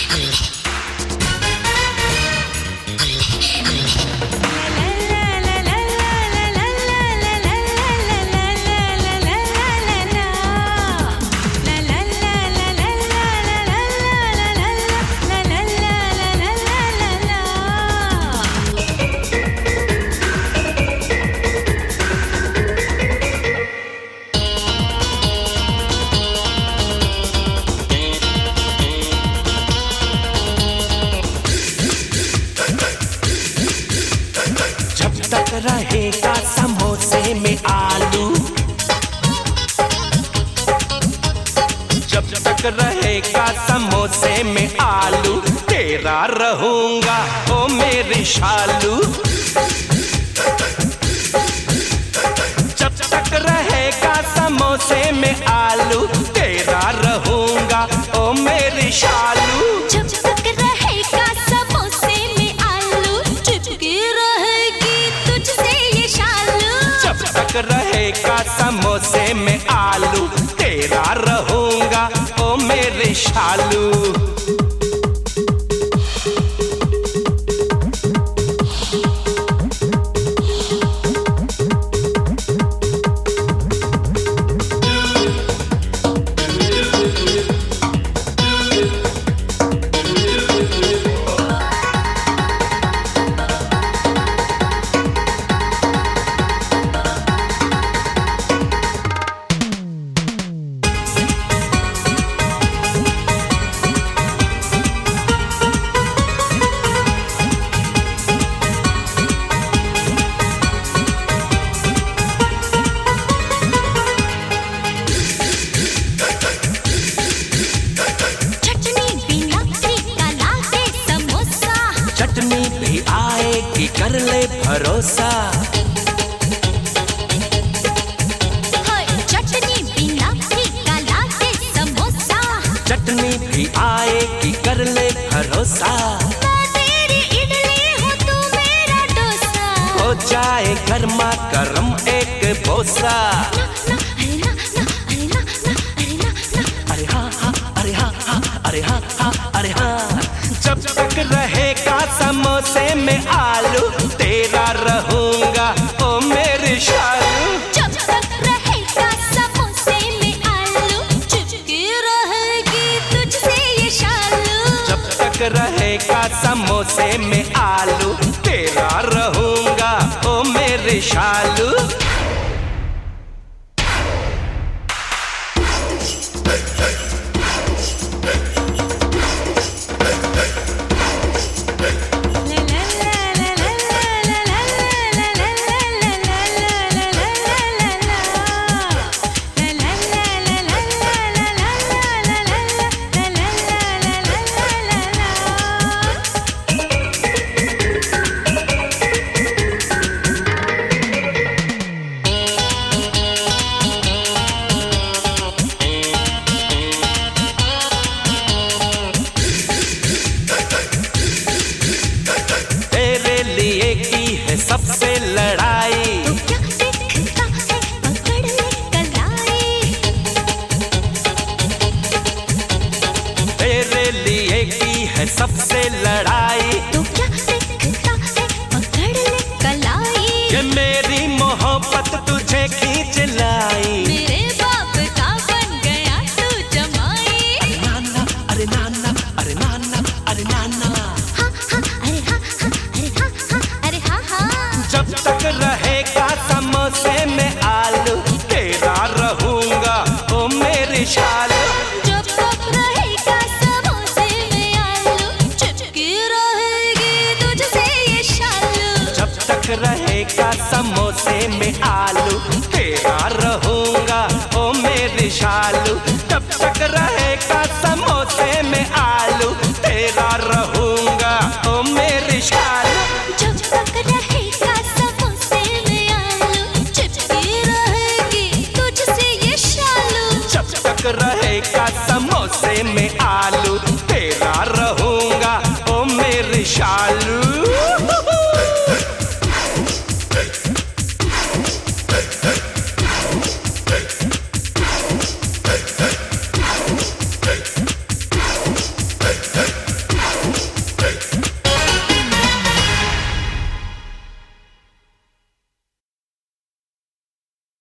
तक रहेगा समोसे में आलू, जब तक रहेगा समोसे में आलू, तेरा रहूंगा ओ मेरी शालू। जब तक रहेगा समोसे में आलू, तेरा रहूंगा ओ मेरी शालू। जब तक रहेगा समोसे में आलू, चिपकी रहेगी तुझसे ये शालू। जब तक रहेगा समोसे में आलू, तेरा रहूंगा ओ मेरी शालू। चटनी भी आएगी कर ले भरोसा, चटनी बिना फीका लागे समोसा। चटनी भी आएगी कर ले भरोसा। मैं तेरी इडली हूँ तू मेरा डोसा, हो जाए गर्मा गर्म एक बोसा। अरे हाँ हाँ अरे हाँ हाँ अरे हाँ हाँ अरे हाँ। जब तक रहेगा समोसे में आलू, तेरा रहूंगा ओ मेरी शालू। जब तक रहेगा समोसे में आलू, चिपकी रहेगी तुझसे ये शालू। जब तक रहेगा समोसे में आलू, तेरा रहूंगा ओ मेरी शालू। सबसे लड़ाई तो क्या दिखता है पकड़ ले कलाई। तेरे लिए की है सबसे लड़ाई, तो क्या दिखता है पकड़ ले कलाई। ये मेरी मोहब्बत तुझे खींच लाई। मेरे बाप का बन गया तू जमाई। अरे नाना अरे नाना अरे नाना अरे नाना। हाँ हाँ अरे हाँ हाँ अरे हाँ हाँ अरे हाँ हाँ। जब तक रहेगा समोसे में आलू, तेरा रहूंगा ओ मेरी शालू। जब तक रहेगा समोसे में आलू, चिपकी रहेगी तुझसे ये शालू। जब तक रहेगा समोसे में आलू, तेरा रहूंगा ओ मेरी शालू। जब तक रहेगा समोसे में आलू, तेरा रहूंगा ओ मेरी शालू। जब तक रहेगा समोसे में आलू, चिपकी रहेगी तुझसे ये शालू। जब तक रहेगा समोसे में